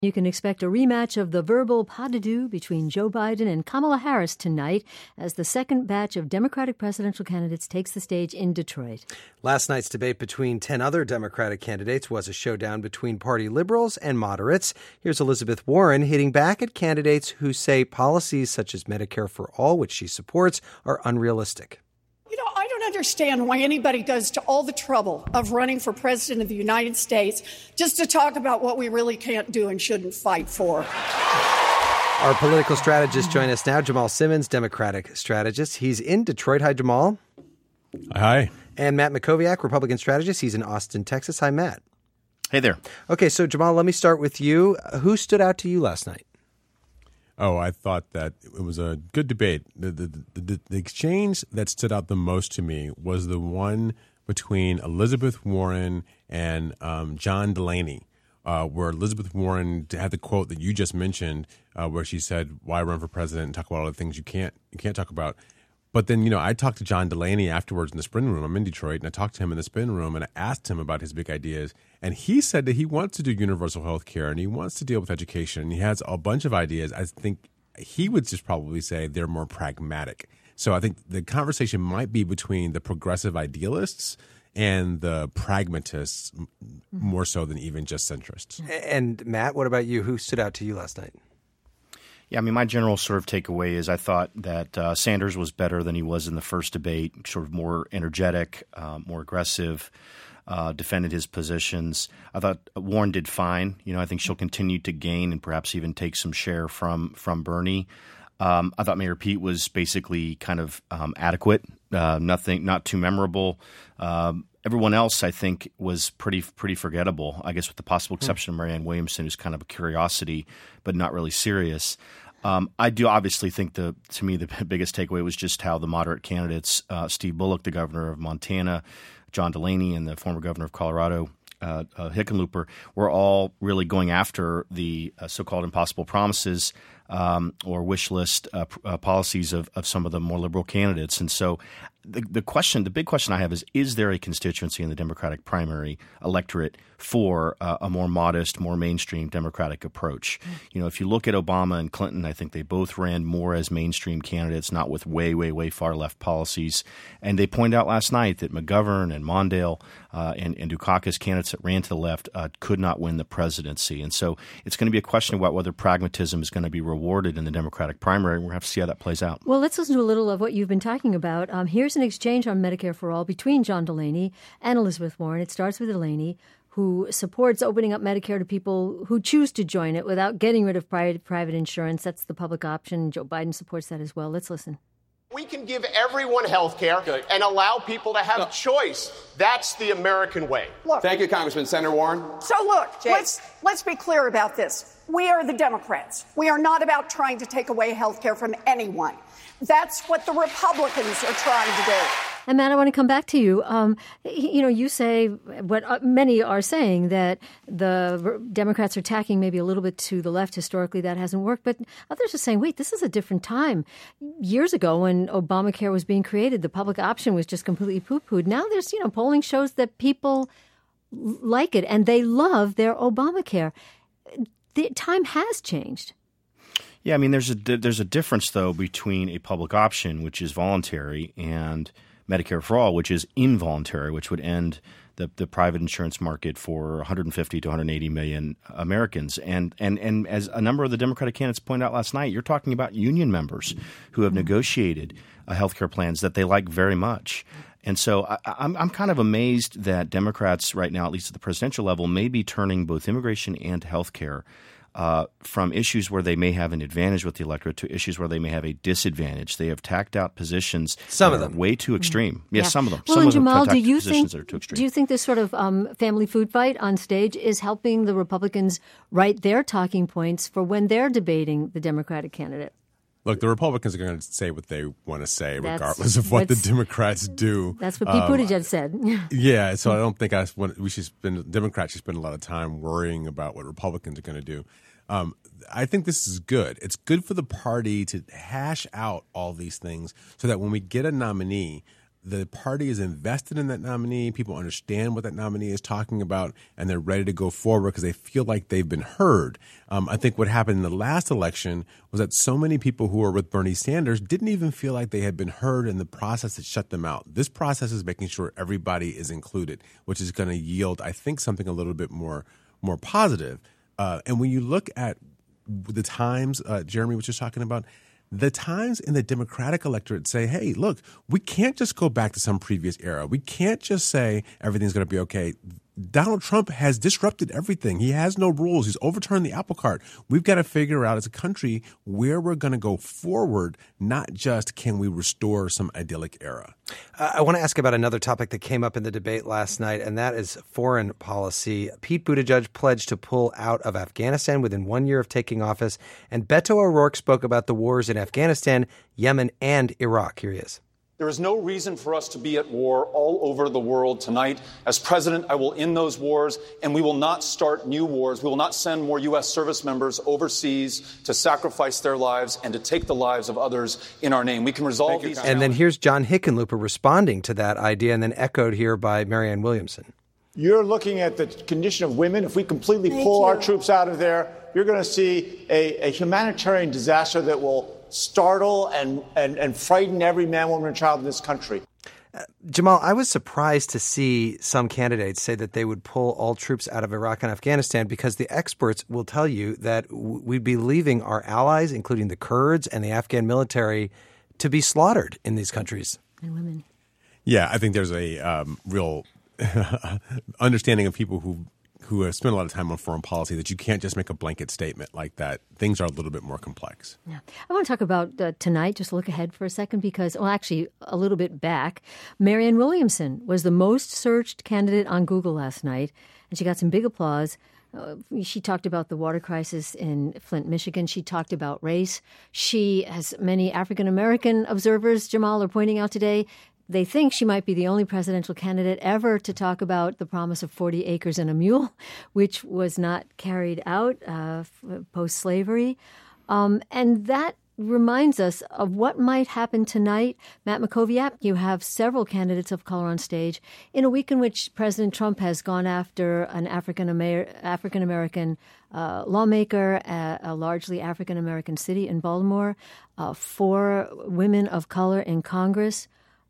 You can expect a rematch of the verbal pas de deux between Joe Biden and Kamala Harris tonight as the second batch of Democratic presidential candidates takes the stage in Detroit. Last night's debate between 10 other Democratic candidates was a showdown between party liberals and moderates. Here's Elizabeth Warren hitting back at candidates who say policies such as Medicare for All, which she supports, are unrealistic. I don't understand why anybody goes to all the trouble of running for president of the United States just to talk about what we really can't do and shouldn't fight for. Our political strategists join us now. Jamal Simmons, Democratic strategist. He's in Detroit. Hi, Jamal. Hi. And Matt Mackowiak, Republican strategist. He's in Austin, Texas. Hi, Matt. Hey there. Okay, so Jamal, let me start with you. Who stood out to you last night? Oh, I thought that it was a good debate. The exchange that stood out the most to me was the one between Elizabeth Warren and John Delaney, where Elizabeth Warren had the quote that you just mentioned, where she said, "Why run for president and talk about all the things you can't talk about?" But then, I talked to John Delaney afterwards in the spin room. I'm in Detroit, and I talked to him in the spin room, and I asked him about his big ideas. And he said that he wants to do universal health care, and he wants to deal with education, and he has a bunch of ideas. I think he would just probably say they're more pragmatic. So I think the conversation might be between the progressive idealists and the pragmatists more so than even just centrists. And Matt, what about you? Who stood out to you last night? Yeah, my general sort of takeaway is I thought that Sanders was better than he was in the first debate, sort of more energetic, more aggressive, defended his positions. I thought Warren did fine. I think she'll continue to gain and perhaps even take some share from Bernie. I thought Mayor Pete was basically kind of adequate, not too memorable. Everyone else, I think, was pretty forgettable, I guess with the possible exception of Marianne Williamson, who's kind of a curiosity but not really serious. I do obviously think to me the biggest takeaway was just how the moderate candidates, Steve Bullock, the governor of Montana, John Delaney, and the former governor of Colorado, Hickenlooper, were all really going after the so-called impossible promises or wish list policies of some of the more liberal candidates. And so the big question I have is there a constituency in the Democratic primary electorate for a more modest, more mainstream Democratic approach? If you look at Obama and Clinton, I think they both ran more as mainstream candidates, not with way, way, way far left policies. And they pointed out last night that McGovern and Mondale and Dukakis, candidates that ran to the left, could not win the presidency. And so it's going to be a question about whether pragmatism is going to be rewarded in the Democratic primary. We'll have to see how that plays out. Well, let's listen to a little of what you've been talking about. Here's an exchange on Medicare for All between John Delaney and Elizabeth Warren. It starts with Delaney, who supports opening up Medicare to people who choose to join it without getting rid of private insurance. That's the public option. Joe Biden supports that as well. Let's listen. We can give everyone health care and allow people to have choice. That's the American way. Look, thank you, Congressman. Senator Warren. So look, let's be clear about this. We are the Democrats. We are not about trying to take away health care from anyone. That's what the Republicans are trying to do. And Matt, I want to come back to you. You say what many are saying, that the Democrats are tacking maybe a little bit to the left. Historically, that hasn't worked. But others are saying, wait, this is a different time. Years ago, when Obamacare was being created, the public option was just completely poo-pooed. Now there's, polling shows that people like it and they love their Obamacare. The time has changed. Yeah, there's a difference, though, between a public option, which is voluntary, and Medicare for All, which is involuntary, which would end the private insurance market for 150 to 180 million Americans. And as a number of the Democratic candidates pointed out last night, you're talking about union members who have negotiated health care plans that they like very much. And so I'm kind of amazed that Democrats right now, at least at the presidential level, may be turning both immigration and health care from issues where they may have an advantage with the electorate to issues where they may have a disadvantage. They have tacked out positions some of them way too extreme. Yes, some of them. Well, some and of them Jamal, do you think this sort of family food fight on stage is helping the Republicans write their talking points for when they're debating the Democratic candidate? Look, the Republicans are going to say what they want to say, regardless of what the Democrats do. That's what Pete Buttigieg said. Yeah, so I don't think Democrats should spend a lot of time worrying about what Republicans are going to do. I think this is good. It's good for the party to hash out all these things so that when we get a nominee, the party is invested in that nominee. People understand what that nominee is talking about, and they're ready to go forward because they feel like they've been heard. I think what happened in the last election was that so many people who were with Bernie Sanders didn't even feel like they had been heard in the process that shut them out. This process is making sure everybody is included, which is going to yield, I think, something a little bit more positive. And when you look at the times Jeremy was just talking about, the times in the Democratic electorate say, hey, look, we can't just go back to some previous era. We can't just say everything's going to be okay. Donald Trump has disrupted everything. He has no rules. He's overturned the apple cart. We've got to figure out as a country where we're going to go forward, not just can we restore some idyllic era. I want to ask about another topic that came up in the debate last night, and that is foreign policy. Pete Buttigieg pledged to pull out of Afghanistan within 1 year of taking office, and Beto O'Rourke spoke about the wars in Afghanistan, Yemen, and Iraq. Here he is. There is no reason for us to be at war all over the world tonight. As president, I will end those wars, and we will not start new wars. We will not send more U.S. service members overseas to sacrifice their lives and to take the lives of others in our name. We can resolve these. And then here's John Hickenlooper responding to that idea, and then echoed here by Marianne Williamson. You're looking at the condition of women. If we completely pull our troops out of there, you're going to see a humanitarian disaster that will startle and frighten every man, woman, and child in this country. Jamal, I was surprised to see some candidates say that they would pull all troops out of Iraq and Afghanistan because the experts will tell you that we'd be leaving our allies, including the Kurds and the Afghan military, to be slaughtered in these countries. And women. Yeah, I think there's a real understanding of people who have spent a lot of time on foreign policy that you can't just make a blanket statement like that. Things are a little bit more complex. Yeah. I want to talk about tonight, just look ahead for a second because, well, actually a little bit back. Marianne Williamson was the most searched candidate on Google last night, and she got some big applause. She talked about the water crisis in Flint, Michigan. She talked about race. She, as many African-American observers, Jamal, are pointing out today, they think she might be the only presidential candidate ever to talk about the promise of 40 acres and a mule, which was not carried out post-slavery. And that reminds us of what might happen tonight. Matt Mackowiak, you have several candidates of color on stage in a week in which President Trump has gone after an African-American lawmaker, a largely African-American city in Baltimore, 4 women of color in Congress.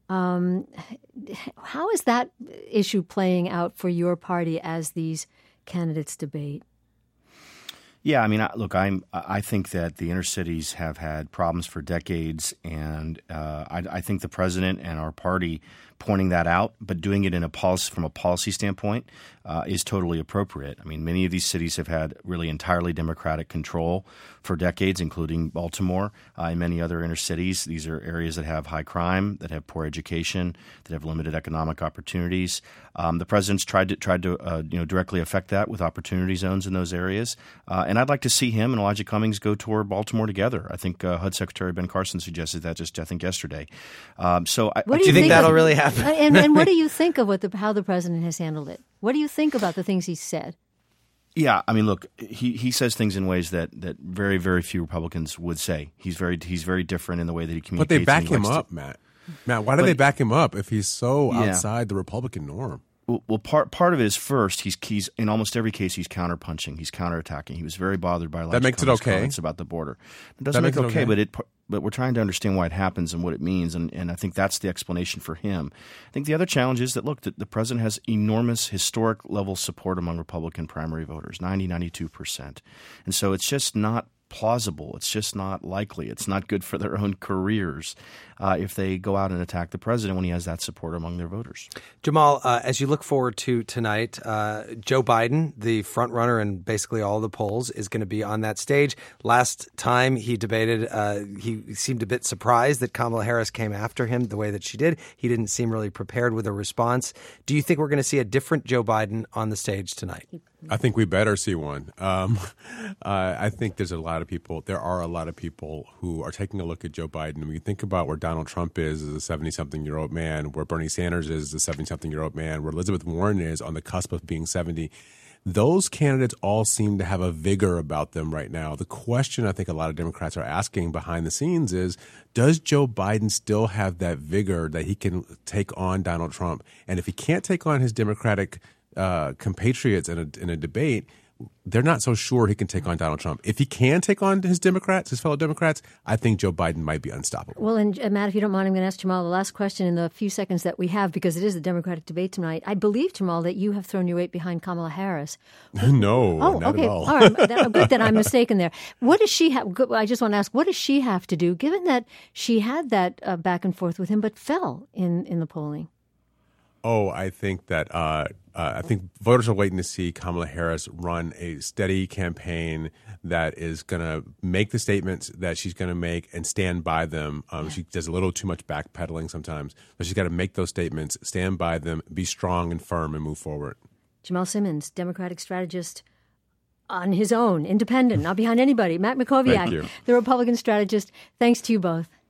How is that issue playing out for your party as these candidates debate? Yeah, I mean, look, I think that the inner cities have had problems for decades, and I think the president and our party pointing that out, but doing it in from a policy standpoint is totally appropriate. I mean, many of these cities have had really entirely Democratic control for decades, including Baltimore and many other inner cities. These are areas that have high crime, that have poor education, that have limited economic opportunities. The president's tried to directly affect that with opportunity zones in those areas. And I'd like to see him and Elijah Cummings go tour Baltimore together. I think HUD Secretary Ben Carson suggested that just, I think, yesterday. Do you think that'll really happen? And what do you think of how the president has handled it? What do you think about the things he's said? Yeah, I mean, look, he says things in ways that very, very few Republicans would say. He's very different in the way that he communicates. But they back him up, Matt. Matt, why do they back him up if he's so outside the Republican norm? Well, part of it is first, he's in almost every case he's counterpunching, he's counterattacking. He was very bothered by Elijah Cummings' comments about the border. It doesn't make it okay, but we're trying to understand why it happens and what it means, and I think that's the explanation for him. I think the other challenge is that, look, the president has enormous historic level support among Republican primary voters, 92%. And so it's just not plausible. It's just not likely. It's not good for their own careers if they go out and attack the president when he has that support among their voters. Jamal, as you look forward to tonight, Joe Biden, the front runner in basically all the polls, is going to be on that stage. Last time he debated, he seemed a bit surprised that Kamala Harris came after him the way that she did. He didn't seem really prepared with a response. Do you think we're going to see a different Joe Biden on the stage tonight? I think we better see one. I think there are a lot of people who are taking a look at Joe Biden. When you think about where Donald Trump is as a 70-something-year-old man, where Bernie Sanders is as a 70-something-year-old man, where Elizabeth Warren is on the cusp of being 70, those candidates all seem to have a vigor about them right now. The question I think a lot of Democrats are asking behind the scenes is, does Joe Biden still have that vigor that he can take on Donald Trump? And if he can't take on his Democratic compatriots in a debate, they're not so sure he can take on Donald Trump. If he can take on his fellow Democrats, I think Joe Biden might be unstoppable. Well, and Matt, if you don't mind, I'm going to ask Jamal the last question in the few seconds that we have, because it is the Democratic debate tonight. I believe, Jamal, that you have thrown your weight behind Kamala Harris. No, not okay. at all. All right, good that I'm mistaken there. What does she have? I just want to ask, what does she have to do, given that she had that back and forth with him, but fell in the polling? Oh, I think that I think voters are waiting to see Kamala Harris run a steady campaign that is going to make the statements that she's going to make and stand by them. She does a little too much backpedaling sometimes, but she's got to make those statements, stand by them, be strong and firm, and move forward. Jamal Simmons, Democratic strategist on his own, independent, not behind anybody. Matt Mackowiak, the Republican strategist. Thanks to you both.